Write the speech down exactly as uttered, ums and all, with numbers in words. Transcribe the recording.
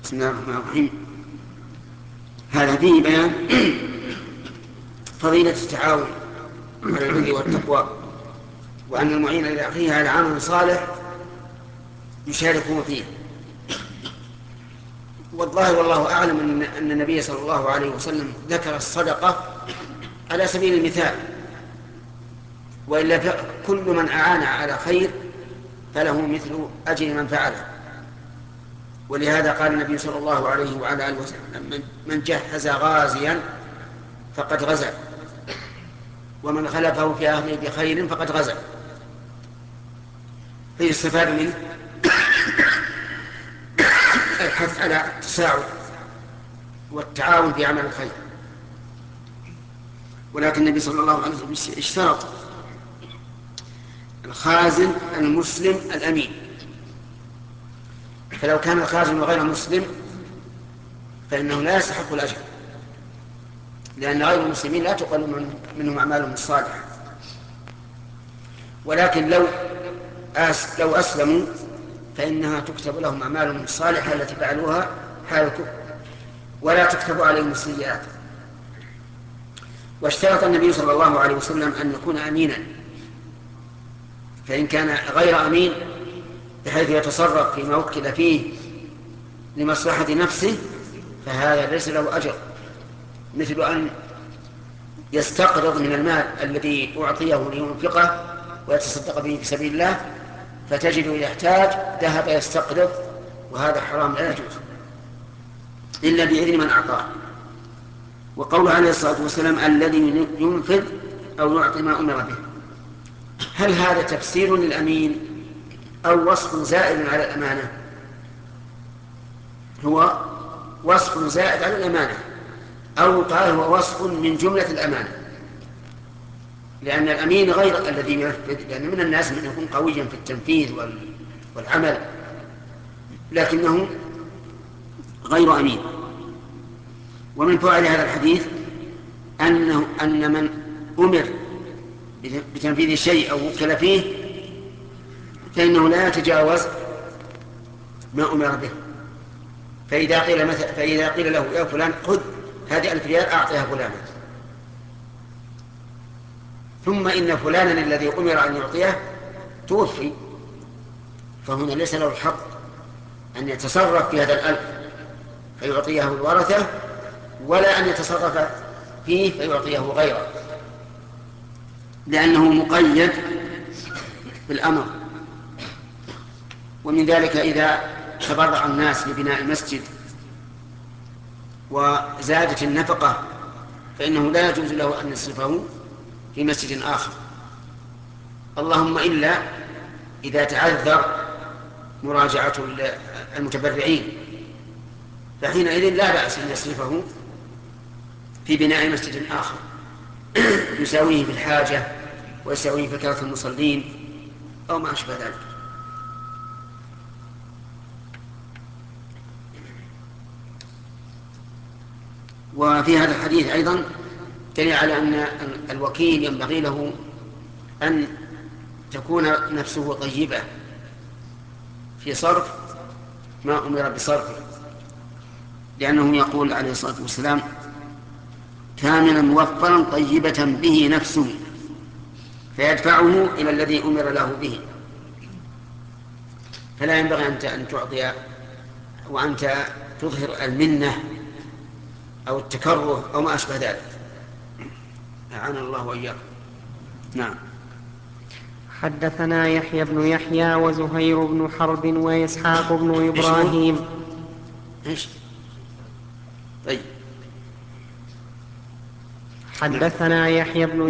بسم الله الرحمن الرحيم. هذا فيه بيان فضيلة التعاون على البر والتقوى، وأن المعين لأخيه على عمل صالح يشاركه فيه. والله والله أعلم أن أن النبي صلى الله عليه وسلم ذكر الصدقة على سبيل المثال، وإلا كل من أعان على خير فله مثل أجر من فعله. ولهذا قال النبي صلى الله عليه وعلى آله وسلم: من جهز غازيا فقد غزا، ومن خلفه في أهله بخير فقد غزا. فيستفاد منه الحث على التساعد والتعاون في عمل الخير. ولكن النبي صلى الله عليه وسلم اشترط الخازن المسلم الأمين، فلو كان الخازن غير مسلم فإنه لا يستحق الأجر، لأن غير المسلمين لا تقبل منهم أعمالهم الصالحة. ولكن لو أس لو أسلموا فإنها تكتب لهم أعمالهم الصالحة التي فعلوها حال الكفر، ولا تكتب عليهم السيئات. واشترط النبي صلى الله عليه وسلم أن يكون أمينا، فإن كان غير أمين بحيث يتصرف فيما وكل فيه لمصلحة نفسه فهذا ليس له أجر، مثل أن يستقرض من المال الذي أعطيه لينفقه ويتصدق به في سبيل الله، فتجده يحتاج ذهب يستقرض، وهذا حرام لا يجوز إلا بإذن من أعطاه. وقوله عليه الصلاة والسلام: الذي ينفذ أو يعطي ما أمر به، هل هذا تفسير للأمين أو وصف زائد على الأمانة؟ هو وصف زائد على الأمانة، أو قال هو وصف من جملة الأمانة، لأن الأمين غير الذي ينفذ، لأن من الناس من يكون قويا في التنفيذ والعمل لكنه غير أمين. ومن فوائد هذا الحديث أنه أن من أمر بتنفيذ شيء أو وكل فيه فإنه لا يتجاوز ما أمر به. فإذا قيل, مثل فإذا قيل له: يا فلان خذ هذه ألف ريال أعطيها فلانا، ثم إن فلانا الذي أمر أن يعطيه توفي، فهنا ليس له الحق أن يتصرف في هذا الألف فيعطيه الورثة، ولا أن يتصرف فيه فيعطيه غيره، لأنه مقيد بالأمر. ومن ذلك إذا تبرع الناس لبناء مسجد وزادت النفقة فإنه لا يجوز له أن يصرفه في مسجد آخر، اللهم إلا إذا تعذر مراجعة المتبرعين، فحينئذ لا بأس أن يصرفه في بناء مسجد آخر يساويه في الحاجة ويساويه في كثرة المصلين أو ما أشبه ذلك. وفي هذا الحديث أيضا دليل على أن الوكيل ينبغي له أن تكون نفسه طيبة في صرف ما أمر بصرفه، لأنه يقول عليه الصلاة والسلام: كاملا موفرا طيبة به نفسه، فيدفعه إلى الذي أمر له به. فلا ينبغي أن تعطي وأنت تظهر المنة أو التكره أو ما أشبه ذلك. أعاننا الله وإياكم. نعم. حدثنا يحيى بن يحيى وزهير بن حرب وإسحاق بن إبراهيم. إيش؟ طيب. حدثنا يحيى بن